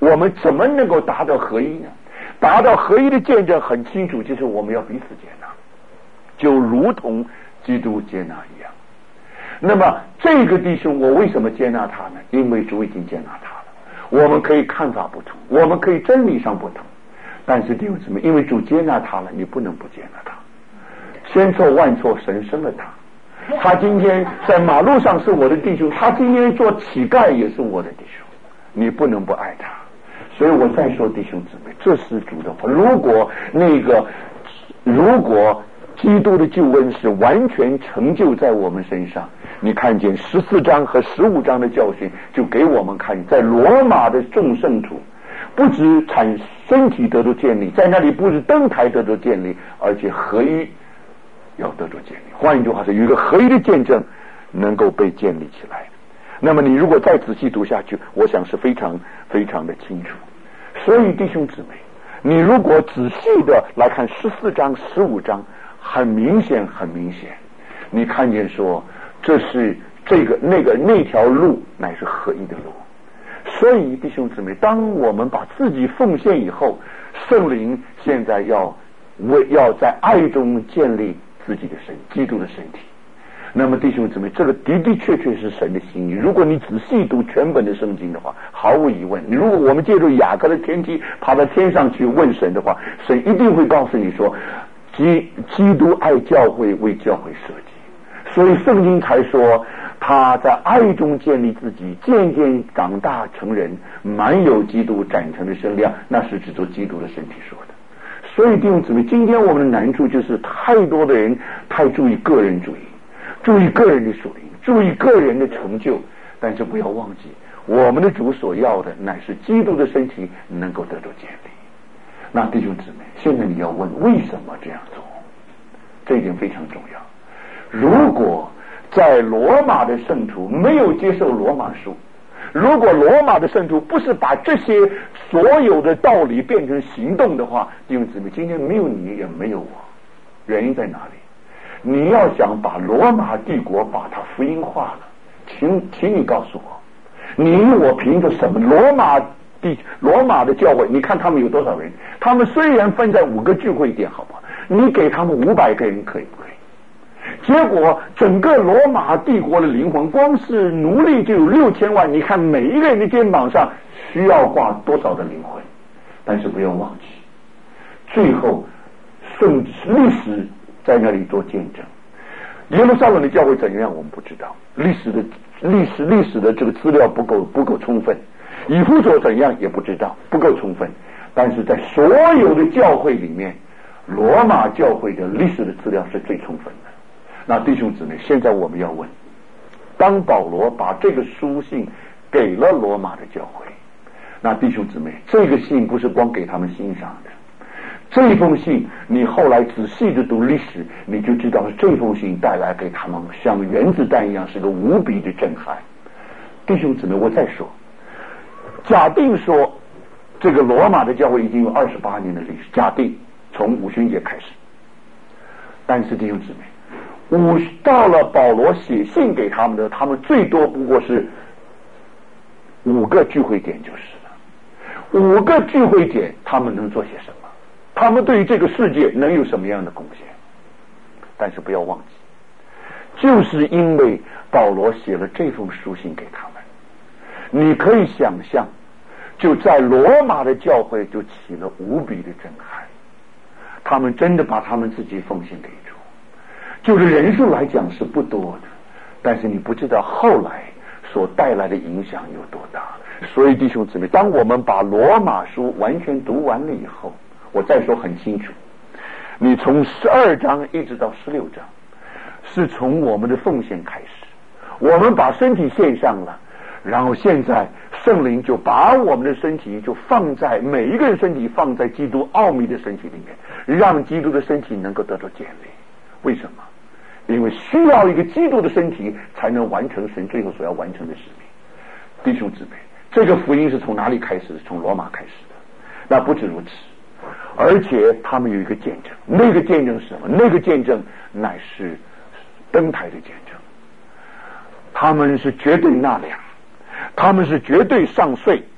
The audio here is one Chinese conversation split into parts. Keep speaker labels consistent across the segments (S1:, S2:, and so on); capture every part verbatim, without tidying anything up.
S1: 我们怎么能够达到合一呢？达到合一的见证很清楚，就是我们要彼此接纳，就如同基督接纳一样。那么这个弟兄，我为什么接纳他呢？因为主已经接纳他了。我们可以看法不同，我们可以真理上不同，但是弟兄姊妹，因为主接纳他了，你不能不接纳他。千错万错，神生了他。他今天在马路上是我的弟兄，他今天做乞丐也是我的弟兄，你不能不爱他。所以我再说弟兄姊妹，这是主的话。如果那个如果基督的救恩是完全成就在我们身上，你看见十四章和十五章的教训就给我们看，在罗马的众圣徒不止产身体得到建立，在那里不止灯台得到建立，而且合一要得到建立。换一句话说，有一个合一的见证能够被建立起来。那么你如果再仔细读下去，我想是非常非常的清楚。所以弟兄姊妹，你如果仔细的来看十四章十五章，很明显很明显，你看见说这是这个那个那条路乃是合一的路。所以弟兄姊妹，当我们把自己奉献以后，圣灵现在要为要在爱中建立自己的身基督的身体。那么弟兄姊妹，这个的的确确是神的心意。如果你仔细读全本的圣经的话，毫无疑问，如果我们借助雅各的天梯爬到天上去问神的话，神一定会告诉你说，基基督爱教会，为教会设计。所以圣经才说他在爱中建立自己，渐渐长大成人，满有基督长成的身量，那是指着基督的身体说的。所以弟兄姊妹，今天我们的难处就是太多的人太注意个人主义，注意个人的属灵，注意个人的成就，但是不要忘记我们的主所要的乃是基督的身体能够得到建立。那弟兄姊妹，现在你要问为什么这样做，这一点非常重要。如果在罗马的圣徒没有接受罗马书，如果罗马的圣徒不是把这些所有的道理变成行动的话，弟兄姊妹，今天没有你也没有我。原因在哪里？你要想把罗马帝国把它福音化了，请请你告诉我，你我凭着什么？罗马地罗马的教会，你看他们有多少人？他们虽然分在五个聚会点，好吧，你给他们五百个人可以不可以？结果整个罗马帝国的灵魂，光是奴隶就有六千万，你看每一个人的肩膀上需要挂多少的灵魂？但是不要忘记，最后圣历史在那里做见证。耶路撒冷的教会怎样我们不知道，历史的历史历史的这个资料不够不够充分，以弗所怎样也不知道，不够充分。但是在所有的教会里面，罗马教会的历史的资料是最充分的。那弟兄姊妹，现在我们要问，当保罗把这个书信给了罗马的教会，那弟兄姊妹，这个信不是光给他们欣赏的，这封信你后来仔细的读历史，你就知道这封信带来给他们像原子弹一样是个无比的震撼。弟兄姊妹，我再说，假定说这个罗马的教会已经有二十八年的历史，假定从五旬节开始，但是弟兄姊妹，五到了保罗写信给他们的，他们最多不过是五个聚会点就是了。五个聚会点，他们能做些什么？他们对于这个世界能有什么样的贡献？但是不要忘记，就是因为保罗写了这封书信给他们，你可以想象，就在罗马的教会就起了无比的震撼。他们真的把他们自己奉献给主，就是人数来讲是不多的，但是你不知道后来所带来的影响有多大。所以弟兄姊妹，当我们把罗马书完全读完了以后，我再说很清楚，你从十二章一直到十六章是从我们的奉献开始，我们把身体献上了，然后现在圣灵就把我们的身体就放在每一个人身体放在基督奥秘的身体里面，让基督的身体能够得到建立。为什么？因为需要一个基督的身体才能完成神最后所要完成的使命。弟兄姊妹，这个福音是从哪里开始的？从罗马开始的。那不止如此，而且他们有一个见证，那个见证是什么？那个见证乃是灯台的见证。他们是绝对纳粮，他们是绝对上税，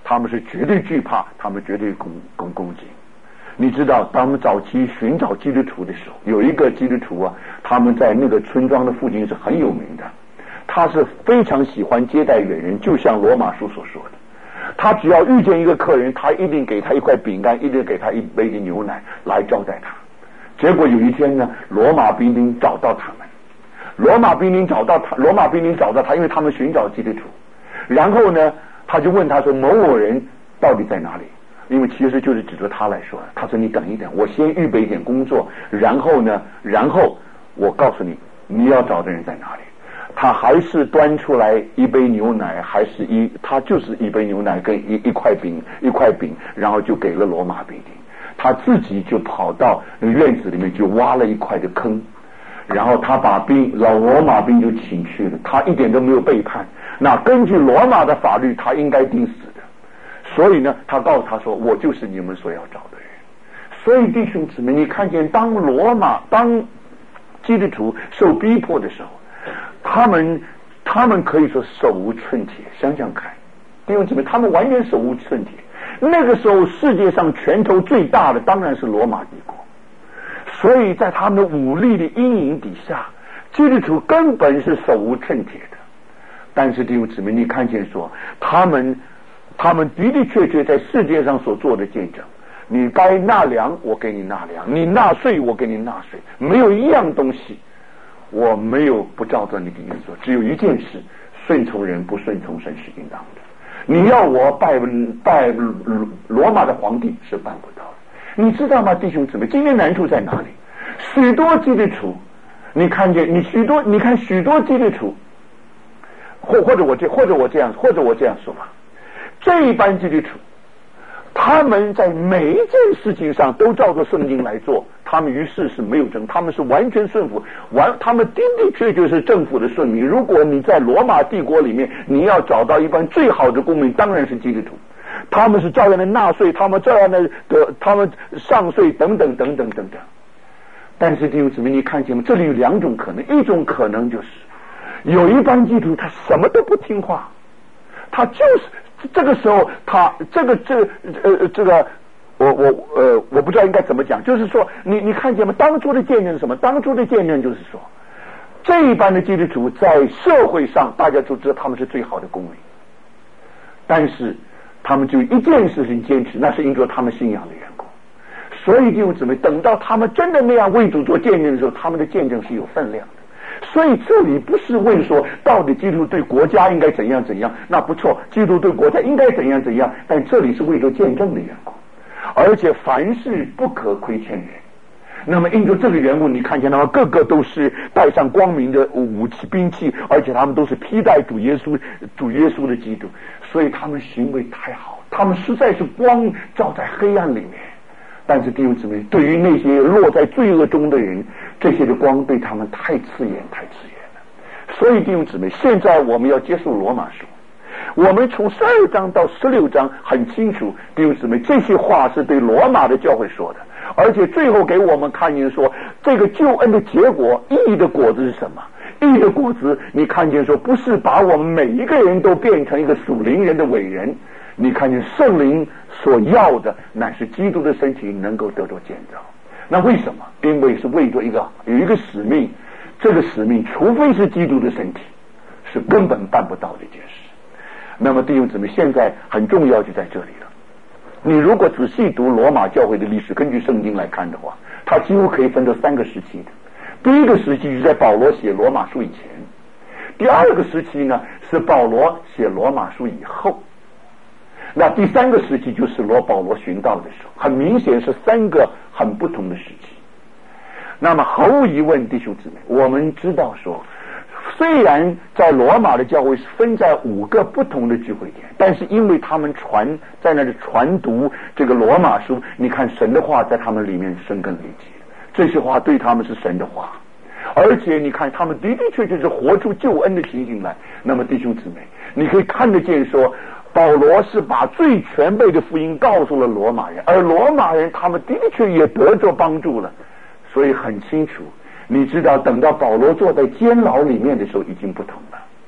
S1: 他们是绝对惧怕，他们绝对恭恭恭敬。你知道，当我们早期寻找基督徒的时候，有一个基督徒啊，他们在那个村庄的附近是很有名的，他是非常喜欢接待远人，就像罗马书所说的，他只要遇见一个客人，他一定给他一块饼干，一定给他一杯的牛奶来招待他。结果有一天呢，罗马兵丁找到他们，罗马兵丁找到他，罗马兵丁找到他，因为他们寻找基督徒，然后呢，他就问他说：“某某人到底在哪里？”因为其实就是指着他来说，他说：“你等一等，我先预备一点工作，然后呢，然后我告诉你，你要找的人在哪里。”他还是端出来一杯牛奶，还是一他就是一杯牛奶跟一一块饼一块饼，然后就给了罗马兵丁。他自己就跑到院子里面就挖了一块的坑，然后他把兵老罗马兵就请去了，他一点都没有背叛。那根据罗马的法律，他应该钉死的。所以呢，他告诉他说：“我就是你们所要找的人。”所以弟兄姊妹，你看见当罗马当基督徒受逼迫的时候，他们他们可以说手无寸铁。想想看，弟兄姊妹，他们完全手无寸铁。那个时候世界上拳头最大的当然是罗马帝国，所以在他们的武力的阴影底下，基督徒根本是手无寸铁的。但是弟兄姊妹，你看见说他们他们的的确确在世界上所做的见证，你该纳粮我给你纳粮，你纳税我给你纳税，没有一样东西我没有不照着你给你做。只有一件事，顺从人不顺从神是应当的。你要我拜拜罗马的皇帝是办不到的。你知道吗，弟兄姊妹，今天难处在哪里？许多基督徒，你看见你许多你看许多基督徒，或或者我这或者我这样或者我这样说吧，这一班基督徒，他们在每一件事情上都照着圣经来做，他们于是是没有争，他们是完全顺服，完他们的的确确是政府的顺民。如果你在罗马帝国里面，你要找到一班最好的公民，当然是基督徒，他们是照样的纳税，他们照样的的他们上税等等等等等等。但是弟兄姊妹，你看见吗？这里有两种可能，一种可能就是有一班基督徒他什么都不听话，他就是这个时候他这个这呃这个我我呃我不知道应该怎么讲，就是说你你看见吗？当初的见证是什么？当初的见证就是说，这一班的基督徒在社会上大家都知道他们是最好的公民，但是他们就一件事情坚持，那是因着他们信仰的缘故。所以弟兄姊妹，等到他们真的那样为主做见证的时候，他们的见证是有分量的。所以这里不是问说到底基督徒对国家应该怎样怎样，那不错，基督徒对国家应该怎样怎样，但这里是为着见证的缘故，而且凡事不可亏欠人。那么因着这个缘故，你看见他们个个都是带上光明的武器兵器，而且他们都是披戴主耶稣主耶稣的基督，所以他们行为太好，他们实在是光照在黑暗里面。但是弟兄姊妹，对于那些落在罪恶中的人，这些的光对他们太刺眼太刺眼了。所以弟兄姊妹，现在我们要接受罗马书，我们从十二章到十六章很清楚，弟兄姊妹，这些话是对罗马的教会说的，而且最后给我们看见说，这个救恩的结果，义的果子是什么？义的果子，你看见说，不是把我们每一个人都变成一个属灵人的伟人，你看见圣灵所要的乃是基督的身体能够得到建造。那为什么？因为是为着一个有一个使命，这个使命除非是基督的身体，是根本办不到的一件事。那么弟兄姊妹，现在很重要就在这里了。你如果仔细读罗马教会的历史，根据圣经来看的话，它几乎可以分成三个时期的。第一个时期是在保罗写罗马书以前，第二个时期呢是保罗写罗马书以后，那第三个时期就是罗保罗寻道的时候。很明显是三个很不同的时期。那么毫无疑问，弟兄姊妹，我们知道说，虽然在罗马的教会是分在五个不同的聚会点，但是因为他们传在那里传读这个罗马书，你看神的话在他们里面生根累积，这些话对他们是神的话，而且你看他们的的确确是活出救恩的情形来。那么弟兄姊妹，你可以看得见说，保罗是把最全备的福音告诉了罗马人，而罗马人他们的的确也得着帮助了。所以很清楚，你知道等到保罗坐在监牢里面的时候已经不同了。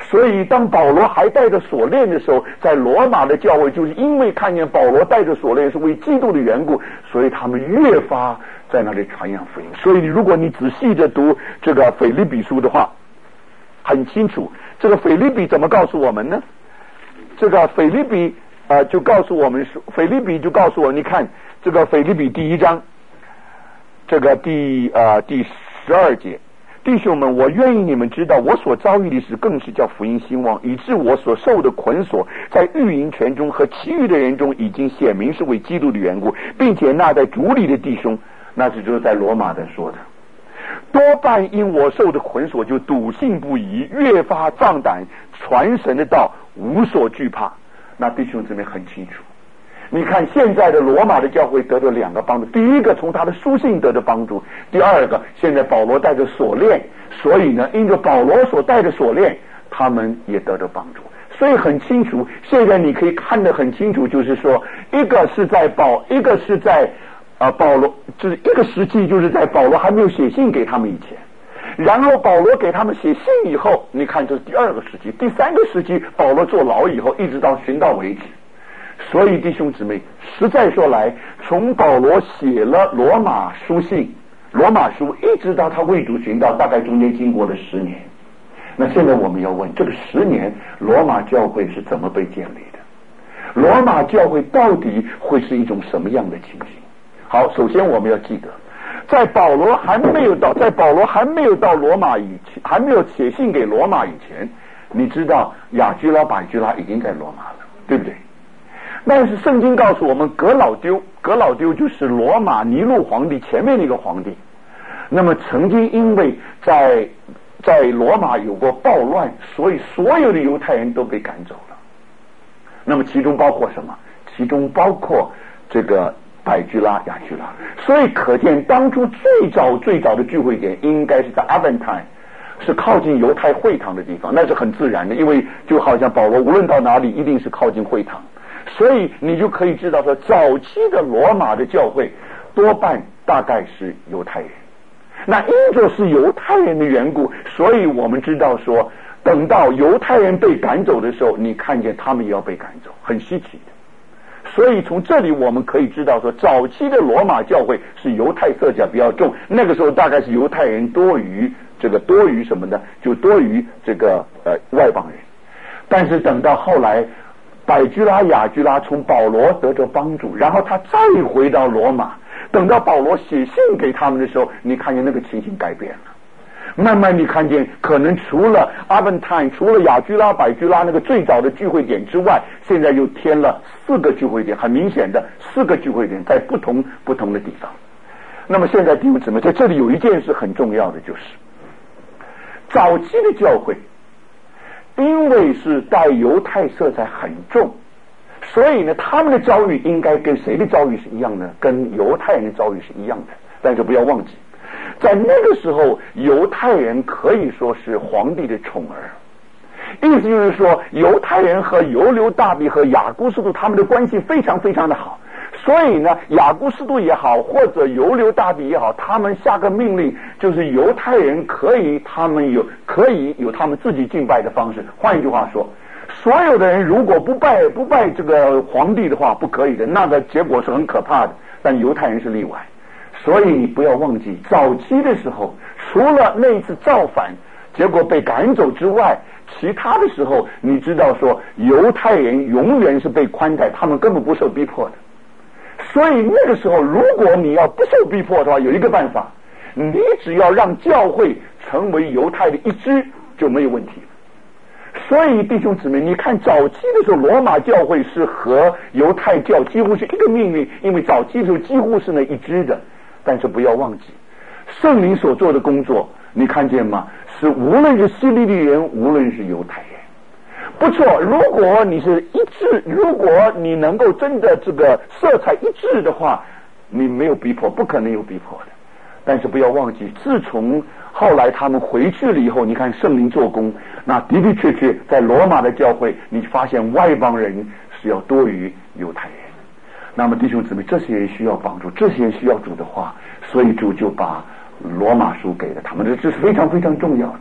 S1: 所以当保罗还带着锁链的时候，在罗马的教会就是因为看见保罗带着锁链是为基督的缘故，所以他们越发在那里传扬福音。所以如果你仔细的读这个腓立比书的话，很清楚这个腓立比怎么告诉我们呢？这个腓立比呃就告诉我们说，腓立比就告诉我，你看这个腓立比第一章这个第呃第十二节，弟兄们，我愿意你们知道，我所遭遇的事更是叫福音兴旺，以致我所受的捆锁，在御营权中和其余的人中已经显明是为基督的缘故，并且那在主里的弟兄，那是就是在罗马的说的，多半因我受的捆锁就笃信不疑，越发壮胆，传神的道无所惧怕。那弟兄姊妹很清楚，你看现在的罗马的教会得到两个帮助，第一个从他的书信得到帮助，第二个现在保罗带着锁链，所以呢因着保罗所带的锁链，他们也得到帮助。所以很清楚，现在你可以看得很清楚，就是说一个是在保一个是在呃保罗，就是一个时期就是在保罗还没有写信给他们以前，然后保罗给他们写信以后，你看这是第二个时期，第三个时期保罗坐牢以后，一直到殉道为止。所以弟兄姊妹，实在说来，从保罗写了罗马书信罗马书一直到他为主殉道，大概中间经过了十年。那现在我们要问，这个十年罗马教会是怎么被建立的？罗马教会到底会是一种什么样的情形？好，首先我们要记得，在保罗还没有到在保罗还没有到罗马以前，还没有写信给罗马以前，你知道雅居拉百居拉已经在罗马了，对不对？但是圣经告诉我们，格老丢格老丢就是罗马尼禄皇帝前面那个皇帝，那么曾经因为在在罗马有过暴乱，所以所有的犹太人都被赶走了。那么其中包括什么？其中包括这个百居拉、雅居拉。所以可见当初最早最早的聚会点应该是在阿本泰，是靠近犹太会堂的地方，那是很自然的，因为就好像保罗无论到哪里一定是靠近会堂。所以你就可以知道说，早期的罗马的教会多半大概是犹太人。那因着是犹太人的缘故，所以我们知道说，等到犹太人被赶走的时候，你看见他们也要被赶走，很稀奇的。所以从这里我们可以知道说，早期的罗马教会是犹太色彩比较重，那个时候大概是犹太人多于这个多于什么呢？就多于这个呃外邦人。但是等到后来，百居拉、雅居拉从保罗得着帮助，然后他再回到罗马，等到保罗写信给他们的时候，你看见那个情形改变了。慢慢你看见，可能除了阿本泰，除了雅居拉、百居拉那个最早的聚会点之外，现在又添了四个聚会点，很明显的四个聚会点在不同不同的地方。那么现在弟兄姊妹，在这里有一件事很重要的，就是早期的教会因为是带犹太色彩很重，所以呢他们的遭遇应该跟谁的遭遇是一样的？跟犹太人的遭遇是一样的。但是不要忘记，在那个时候犹太人可以说是皇帝的宠儿，意思就是说犹太人和犹流大帝和雅古斯都他们的关系非常非常的好，所以呢雅古斯都也好或者犹流大帝也好，他们下个命令就是犹太人可以他们有可以有他们自己敬拜的方式。换一句话说，所有的人如果不拜不拜这个皇帝的话不可以的，那个结果是很可怕的，但犹太人是例外。所以你不要忘记，早期的时候除了那一次造反结果被赶走之外，其他的时候你知道说犹太人永远是被宽待，他们根本不受逼迫的。所以那个时候如果你要不受逼迫的话，有一个办法，你只要让教会成为犹太的一支就没有问题。所以弟兄姊妹，你看早期的时候罗马教会是和犹太教几乎是一个命运，因为早期的时候几乎是那一支的。但是不要忘记圣灵所做的工作，你看见吗？是无论是希利尼人无论是犹太人，不错，如果你是一致，如果你能够真的这个色彩一致的话，你没有逼迫，不可能有逼迫的。但是不要忘记，自从后来他们回去了以后，你看圣灵做工，那的的确确在罗马的教会你发现外邦人是要多于犹太人。那么弟兄姊妹，这些人需要帮助，这些人需要主的话，所以主就把罗马书给了他们，这是非常非常重要的。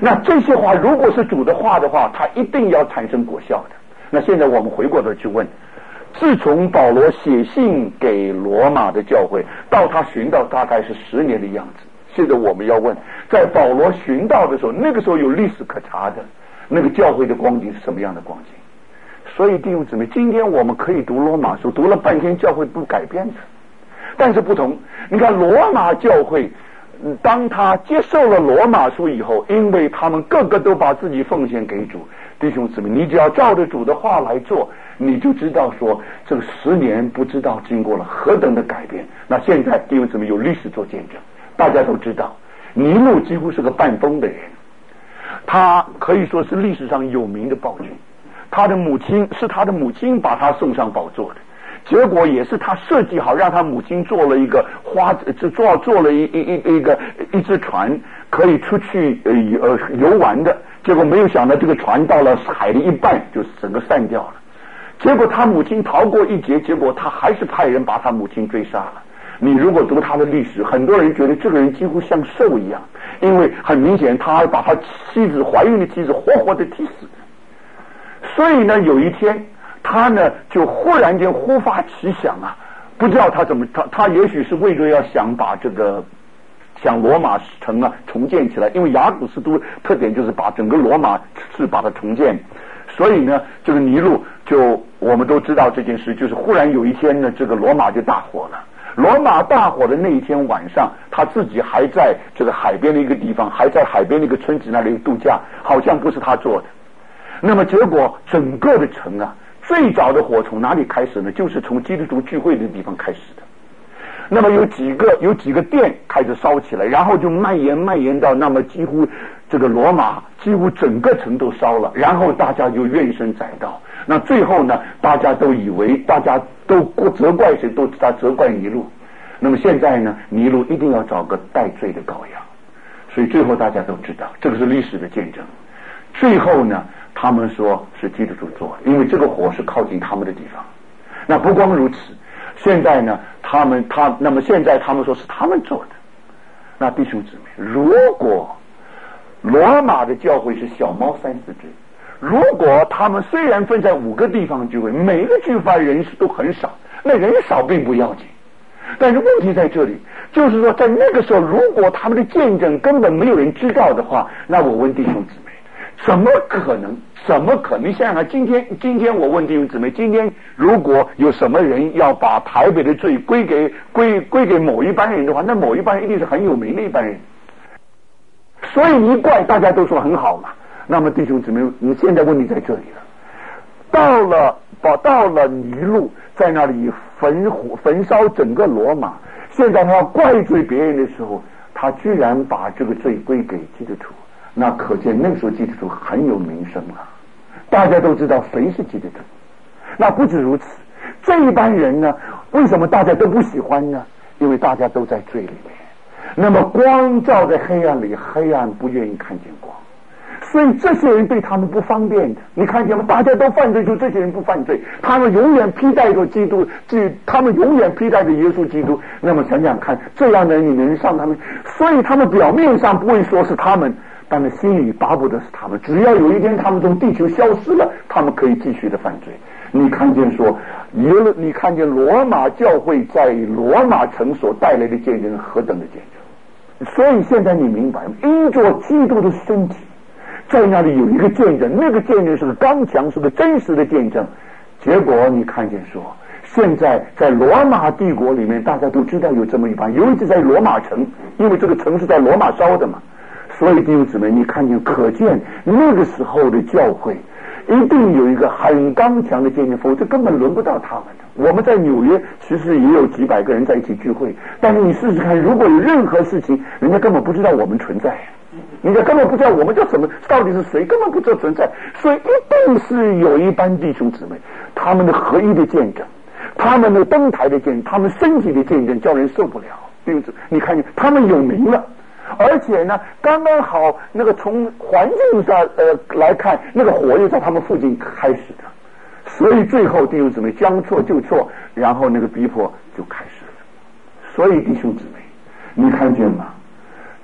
S1: 那这些话如果是主的话的话，它一定要产生果效的。那现在我们回过头去问，自从保罗写信给罗马的教会到他寻道大概是十年的样子。现在我们要问，在保罗寻道的时候，那个时候有历史可查的，那个教会的光景是什么样的光景？所以弟兄姊妹，今天我们可以读罗马书，读了半天教会不改变的，但是不同。你看罗马教会，当他接受了罗马书以后，因为他们个个都把自己奉献给主，弟兄姊妹，你只要照着主的话来做，你就知道说这个十年不知道经过了何等的改变。那现在弟兄姊妹有历史做见证，大家都知道尼禄几乎是个半疯的人，他可以说是历史上有名的暴君，他的母亲是他的母亲把他送上宝座的，结果也是他设计好让他母亲做了一个花做做了一一一一个一只船可以出去呃呃游玩的，结果没有想到这个船到了海的一半就整个散掉了，结果他母亲逃过一劫，结果他还是派人把他母亲追杀了。你如果读他的历史，很多人觉得这个人几乎像兽一样，因为很明显他还把他妻子怀孕的妻子活活的踢死。所以呢，有一天他呢就忽然间忽发奇想啊，不知道他怎么他他也许是为了要想把这个想罗马城啊重建起来，因为雅古斯都特点就是把整个罗马是把它重建，所以呢这个尼禄就我们都知道这件事，就是忽然有一天呢这个罗马就大火了。罗马大火的那一天晚上，他自己还在这个海边的一个地方，还在海边的一个村子那里度假，好像不是他做的。那么结果整个的城啊，最早的火从哪里开始呢？就是从基督徒聚会的地方开始的。那么有几个有几个店开始烧起来，然后就蔓延蔓延到那么几乎这个罗马几乎整个城都烧了，然后大家就怨声载道。那最后呢，大家都以为大家都责怪谁，都他责怪尼禄。那么现在呢，尼禄一定要找个代罪的羔羊，所以最后大家都知道，这个是历史的见证。最后呢，他们说是基督徒做的，因为这个火是靠近他们的地方。那不光如此，现在呢，他们他那么现在他们说是他们做的。那弟兄姊妹，如果罗马的教会是小猫三四只，如果他们虽然分在五个地方聚会，每一个聚会人数都很少，那人少并不要紧，但是问题在这里，就是说在那个时候，如果他们的见证根本没有人知道的话，那我问弟兄姊妹，怎么可能？怎么可能？你想想看，今天今天我问弟兄姊妹，今天如果有什么人要把台北的罪归给归归给某一班人的话，那某一班人一定是很有名的一班人，所以一怪大家都说很好嘛。那么弟兄姊妹，你现在问题在这里了，到了把到了尼禄在那里焚火焚烧整个罗马，现在他要怪罪别人的时候，他居然把这个罪归给基督徒，那可见那个时候基督徒很有名声啊，大家都知道谁是基督徒。那不止如此，这一班人呢，为什么大家都不喜欢呢？因为大家都在罪里面，那么光照在黑暗里，黑暗不愿意看见光，所以这些人对他们不方便的。你看见吗？大家都犯罪，就这些人不犯罪，他们永远披戴着基督，他们永远披戴着耶稣基督。那么想想看，这样的人你能上他们？所以他们表面上不会说是他们，但是心里巴不得是他们。只要有一天他们从地球消失了，他们可以继续的犯罪。你看见说，耶路，你看见罗马教会在罗马城所带来的见证何等的见证？所以现在你明白吗？因着基督的身体，在那里有一个见证，那个见证是个刚强，是个真实的见证。结果你看见说，现在在罗马帝国里面，大家都知道有这么一班，尤其在罗马城，因为这个城是在罗马烧的嘛。所以弟兄姊妹，你看见，可见那个时候的教会一定有一个很刚强的见证，否则根本轮不到他们的。我们在纽约其实也有几百个人在一起聚会，但是你试试看，如果有任何事情，人家根本不知道我们存在，人家根本不知道我们叫什么，到底是谁，根本不知道存在。所以一定是有一班弟兄姊妹，他们的合一的见证，他们的登台的见证，他们身体的见证，叫人受不了。你看见他们有名了，而且呢，刚刚好那个从环境上呃来看，那个火又在他们附近开始的，所以最后弟兄姊妹将错就错，然后那个逼迫就开始了。所以弟兄姊妹，你看见吗？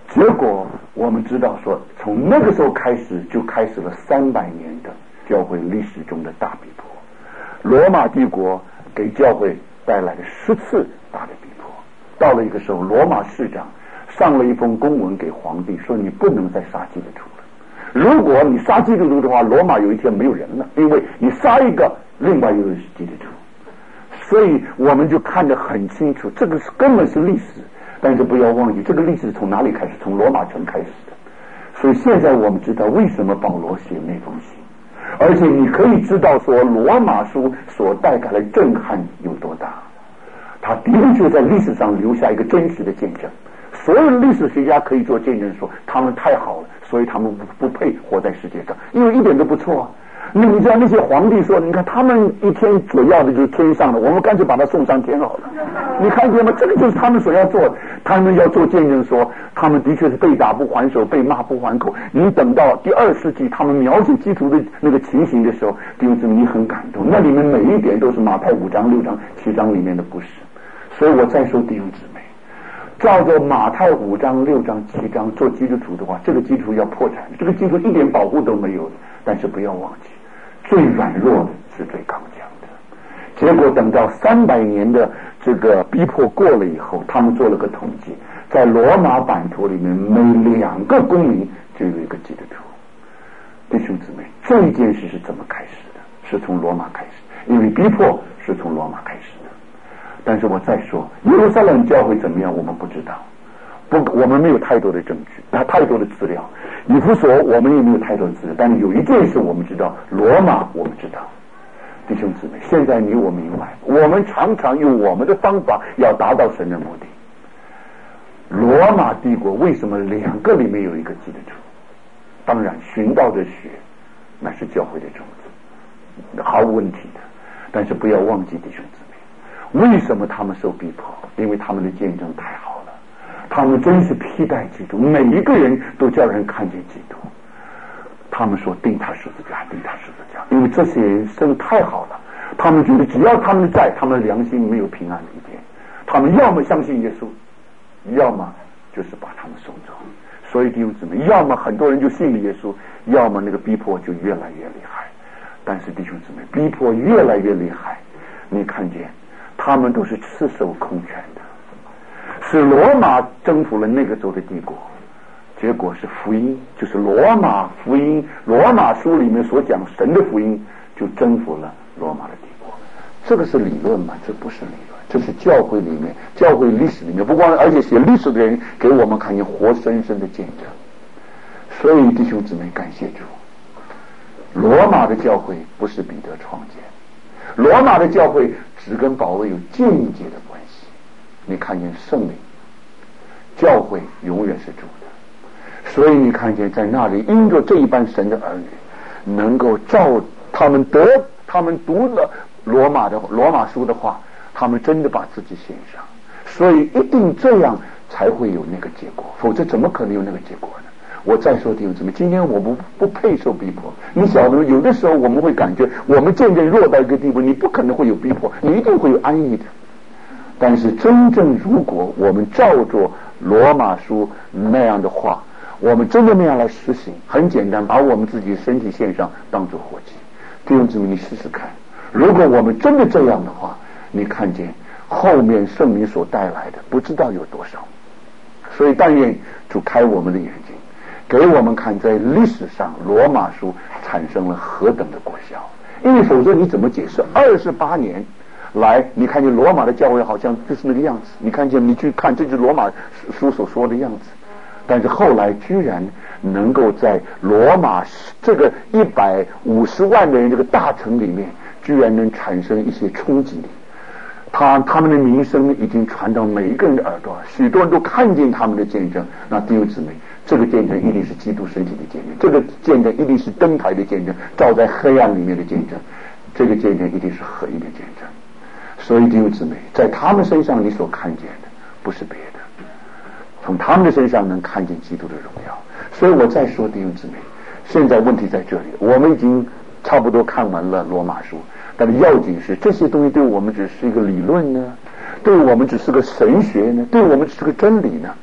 S1: 结果我们知道说，从那个时候开始就开始了三百年的教会历史中的大逼迫。罗马帝国给教会带来了十次大的逼迫。到了一个时候，罗马市长上了一封公文给皇帝，说你不能再杀基督徒了。如果你杀基督徒的话，罗马有一天没有人了，因为你杀一个，另外又是基督徒。所以我们就看得很清楚，这个是根本是历史。但是不要忘记，这个历史从哪里开始？从罗马城开始的。所以现在我们知道为什么保罗写那封信，而且你可以知道说罗马书所带来的震撼有多大。他的确在历史上留下一个真实的见证。所有的历史学家可以做见证说，他们太好了，所以他们不不配活在世界上，因为一点都不错啊。那你知道那些皇帝说，你看他们一天所要的就是天上的，我们干脆把他送上天好了。你看见吗？这个就是他们所要做的。他们要做见证说，他们的确是被打不还手，被骂不还口。你等到第二世纪他们描写基督的那个情形的时候，弟兄姊妹，你很感动，那里面每一点都是马太五章六章七章里面的故事。所以我再说弟兄姊妹，照着马太五章六章七章做基督徒的话，这个基督徒要破产，这个基督徒一点保护都没有。但是不要忘记，最软弱的是最刚强的。结果等到三百年的这个逼迫过了以后，他们做了个统计，在罗马版图里面，每两个公民就有一个基督徒。弟兄姊妹，这一件事是怎么开始的？是从罗马开始，因为逼迫是从罗马开始的。但是我再说，耶路撒冷教会怎么样，我们不知道，不，我们没有太多的证据，太多的资料。以弗所我们也没有太多的资料，但是有一件事我们知道，罗马我们知道。弟兄姊妹，现在你我明白，我们常常用我们的方法要达到神的目的。罗马帝国为什么两个里面有一个基督徒？当然，寻道的血那是教会的种子，毫无问题的。但是不要忘记，弟兄姊妹，为什么他们受逼迫？因为他们的见证太好了，他们真是披戴基督，每一个人都叫人看见基督。他们说钉他十字架，钉他十字架，因为这些人生太好了，他们觉得只要他们在，他们的良心没有平安的一天。他们要么相信耶稣，要么就是把他们送走。所以弟兄姊妹，要么很多人就信了耶稣，要么那个逼迫就越来越厉害。但是弟兄姊妹，逼迫越来越厉害，你看见他们都是赤手空拳的。是罗马征服了那个州的帝国，结果是福音，就是罗马福音，罗马书里面所讲神的福音就征服了罗马的帝国。这个是理论吗？这不是理论，这是教会里面，教会历史里面，不光而且写历史的人给我们看见活生生的见证。所以弟兄姊妹，感谢主，罗马的教会不是彼得创建，罗马的教会只跟保罗有间接的关系。你看见圣灵，教会永远是主的。所以你看见在那里，因着这一班神的儿女能够照他们得他们读了罗马的罗马书的话，他们真的把自己献上，所以一定这样才会有那个结果，否则怎么可能有那个结果呢？我再说弟兄姊妹，今天我不不配受逼迫。你晓得，有的时候我们会感觉我们渐渐弱到一个地步，你不可能会有逼迫，你一定会有安逸的。但是真正如果我们照着罗马书那样的话，我们真的那样来实行，很简单，把我们自己身体献上当作活祭。弟兄姊妹，你试试看，如果我们真的这样的话，你看见后面圣灵所带来的不知道有多少。所以但愿主开我们的眼睛，给我们看在历史上罗马书产生了何等的果效。因为否则你怎么解释二十八年来，你看见罗马的教会好像就是那个样子，你看见你去看这是罗马书所说的样子，但是后来居然能够在罗马这个一百五十万的人这个大城里面，居然能产生一些冲击力。他他们的名声已经传到每一个人的耳朵，许多人都看见他们的见证。那弟兄姊妹，这个见证一定是基督身体的见证，这个见证一定是灯台的见证，照在黑暗里面的见证，这个见证一定是合一的见证。所以弟兄姊妹，在他们身上你所看见的不是别的，从他们的身上能看见基督的荣耀。所以我再说弟兄姊妹，现在问题在这里，我们已经差不多看完了罗马书，但是要紧是这些东西对我们只是一个理论呢，对我们只是个神学呢，对我们只是个真理呢，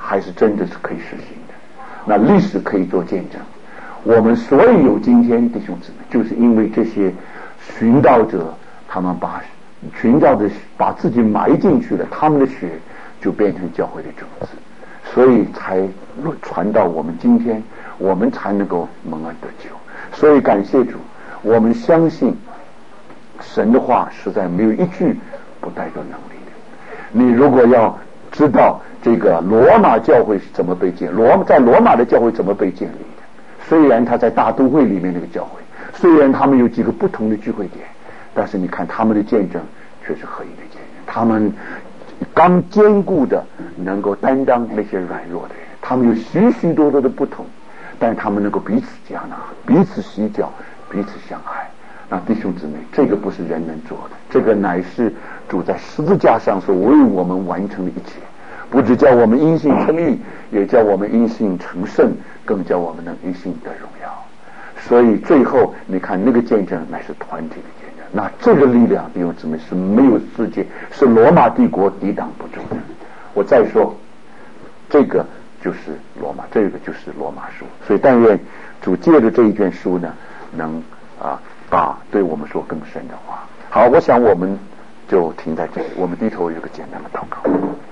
S1: 还是真的是可以实行的。那历史可以做见证，我们所以有今天弟兄姊妹，就是因为这些寻道者，他们把寻道的把自己埋进去了，他们的血就变成教会的种子，所以才传到我们今天，我们才能够蒙恩得救。所以感谢主，我们相信神的话实在没有一句不带着能力的。你如果要知道这个罗马教会是怎么被建，罗在罗马的教会怎么被建立的，虽然他在大都会里面那个教会，虽然他们有几个不同的聚会点，但是你看他们的见证却是合一的见证，他们刚坚固的能够担当那些软弱的人，他们有许许多多的不同，但是他们能够彼此加纳，彼此洗脚，彼此相爱。那弟兄姊妹，这个不是人能做的，这个乃是主在十字架上所为我们完成的一切，不只叫我们因信称义，也叫我们因信成圣，更叫我们能因信得荣耀。所以最后你看那个见证乃是团体的见证，那这个力量弟兄姊妹是没有世界，是罗马帝国抵挡不住的。我再说这个就是罗马，这个就是罗马书。所以但愿主借着这一卷书呢，能啊把对我们说更深的话。好，我想我们就停在这里，我们低头有个简单的祷告。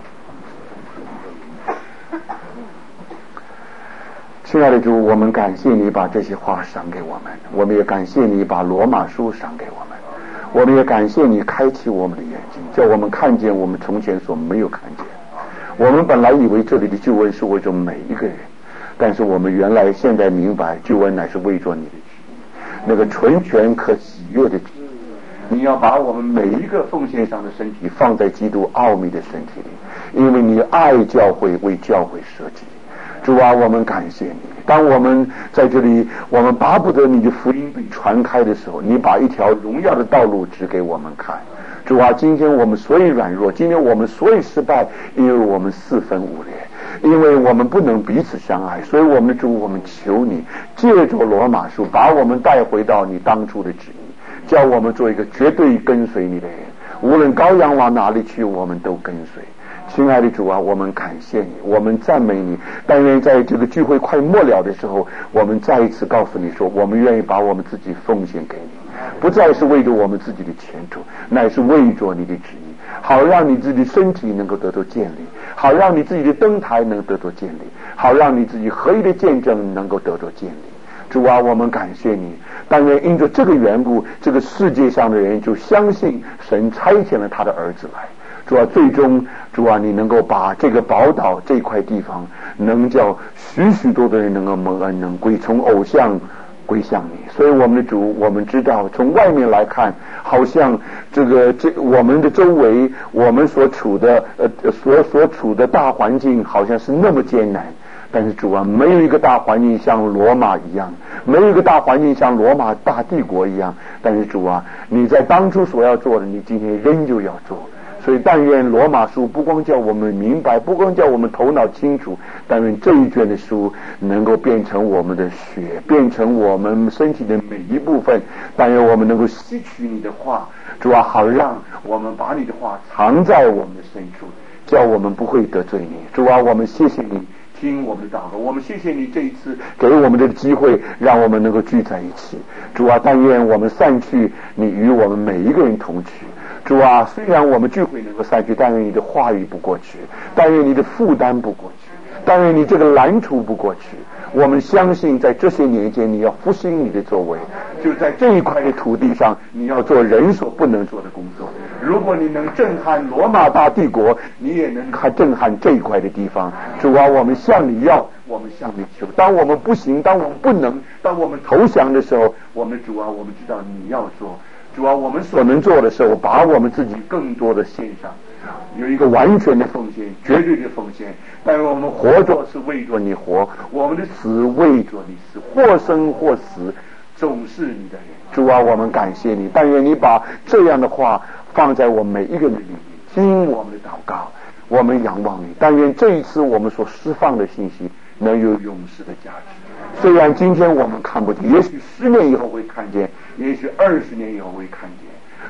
S1: 亲爱的主，我们感谢你把这些话赏给我们，我们也感谢你把罗马书赏给我们，我们也感谢你开启我们的眼睛，叫我们看见我们从前所没有看见。我们本来以为这里的救恩是为着每一个人，但是我们原来现在明白，救恩乃是为着你的旨意，那个纯全可喜悦的旨意。你要把我们每一个奉献上的身体放在基督奥秘的身体里，因为你爱教会，为教会舍己。主啊，我们感谢你，当我们在这里我们巴不得你的福音被传开的时候，你把一条荣耀的道路指给我们看。主啊，今天我们所以软弱，今天我们所以失败，因为我们四分五裂，因为我们不能彼此相爱。所以我们的主，我们求你借着罗马书把我们带回到你当初的旨意，叫我们做一个绝对跟随你的人，无论羔羊往哪里去，我们都跟随。亲爱的主啊，我们感谢你，我们赞美你。但愿在这个聚会快末了的时候，我们再一次告诉你说，我们愿意把我们自己奉献给你，不再是为着我们自己的前途，乃是为着你的旨意，好让你自己身体能够得到建立，好让你自己的灯台能得到建立，好让你自己合一的见证能够得到建立。主啊，我们感谢你，但愿因着这个缘故，这个世界上的人就相信神差遣了他的儿子来。主啊，最终主啊，你能够把这个宝岛这块地方，能叫许许多多人能够蒙恩，能归从偶像归向你。所以我们的主，我们知道从外面来看，好像这个这我们的周围，我们所处的呃所所处的大环境好像是那么艰难。但是主啊，没有一个大环境像罗马一样，没有一个大环境像罗马大帝国一样。但是主啊，你在当初所要做的，你今天仍旧要做。所以但愿罗马书不光叫我们明白，不光叫我们头脑清楚，但愿这一卷的书能够变成我们的血，变成我们身体的每一部分。但愿我们能够吸取你的话，主啊，好让我们把你的话藏在我们的深处，叫我们不会得罪你。主啊，我们谢谢你听我们的祷告，我们谢谢你这一次给我们这个机会，让我们能够聚在一起。主啊，但愿我们散去，你与我们每一个人同去。主啊，虽然我们聚会能够散去，但愿你的话语不过去，但愿你的负担不过去，但愿你这个拦阻不过去。我们相信在这些年间，你要复兴你的作为，就在这一块的土地上，你要做人所不能做的工作。如果你能震撼罗马大帝国，你也能还震撼这一块的地方。主啊，我们向你要，我们向你求。当我们不行，当我们不能，当我们投降的时候，我们主啊，我们知道你要做。主啊，我们所能做的时候，把我们自己更多的献上，有一个完全的奉献，绝对的奉献。但是我们活着是为着你活，我们的死为着你死，或生或死，总是你的人。主啊，我们感谢你，但愿你把这样的话放在我们每一个人里面，听我们的祷告，我们仰望你。但愿这一次我们所释放的信息能有永世的价值。虽然今天我们看不见，也许十年以后会看见，也许二十年以后会看见。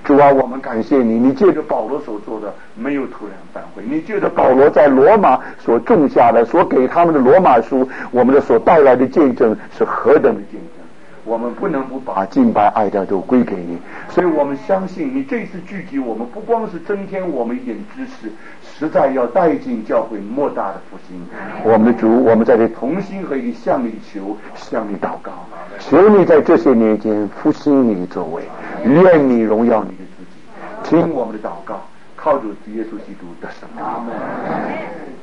S1: 主啊，我们感谢你，你借着保罗所做的没有突然返回，你借着保罗在罗马所种下的，所给他们的罗马书，我们的所带来的见证是何等的见证。我们不能不把敬拜爱戴都归给你，所以我们相信你这次聚集我们，不光是增添我们一点知识，实在要带进教会莫大的复兴。我们的主，我们在这同心合意向你求，向你祷告，求你在这些年间复兴你的作为，愿你荣耀你的自己，听我们的祷告，靠主耶稣基督的圣名。